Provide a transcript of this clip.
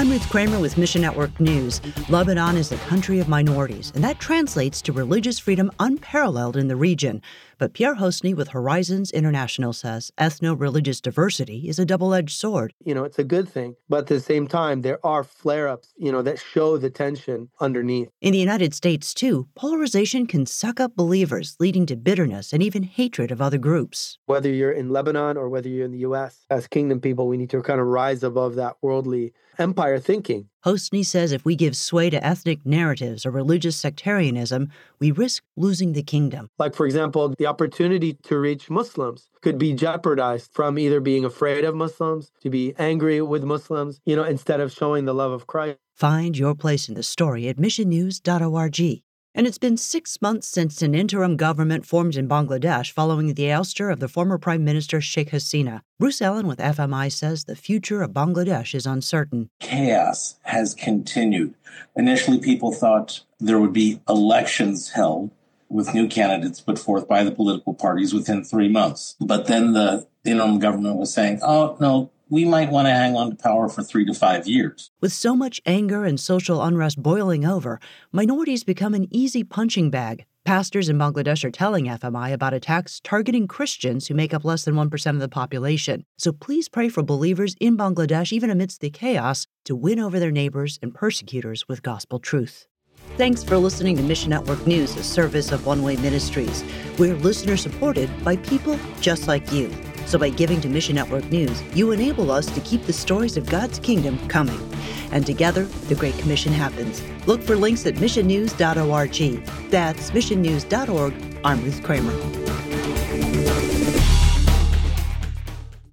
I'm Ruth Kramer with Mission Network News. Lebanon is the country of minorities, and that translates to religious freedom unparalleled in the region. But Pierre Hosny with Horizons International says ethno-religious diversity is a double-edged sword. It's a good thing, but at the same time, there are flare-ups, that show the tension underneath. In the United States, too, polarization can suck up believers, leading to bitterness and even hatred of other groups. Whether you're in Lebanon or whether you're in the U.S., as kingdom people, we need to kind of rise above that worldly empire thinking. Hosny says if we give sway to ethnic narratives or religious sectarianism, we risk losing the kingdom. Like, for example, the opportunity to reach Muslims could be jeopardized from either being afraid of Muslims to be angry with Muslims, instead of showing the love of Christ. Find your place in the story at missionnews.org. And it's been 6 months since an interim government formed in Bangladesh following the ouster of the former Prime Minister Sheikh Hasina. Bruce Allen with FMI says the future of Bangladesh is uncertain. Chaos has continued. Initially, people thought there would be elections held with new candidates put forth by the political parties within 3 months. But then the interim government was saying, oh, no, we might want to hang on to power for 3 to 5 years. With so much anger and social unrest boiling over, minorities become an easy punching bag. Pastors in Bangladesh are telling FMI about attacks targeting Christians who make up less than 1% of the population. So please pray for believers in Bangladesh, even amidst the chaos, to win over their neighbors and persecutors with gospel truth. Thanks for listening to Mission Network News, a service of One Way Ministries. We're listener-supported by people just like you. So by giving to Mission Network News, you enable us to keep the stories of God's kingdom coming. And together, the Great Commission happens. Look for links at missionnews.org. That's missionnews.org. I'm Ruth Kramer.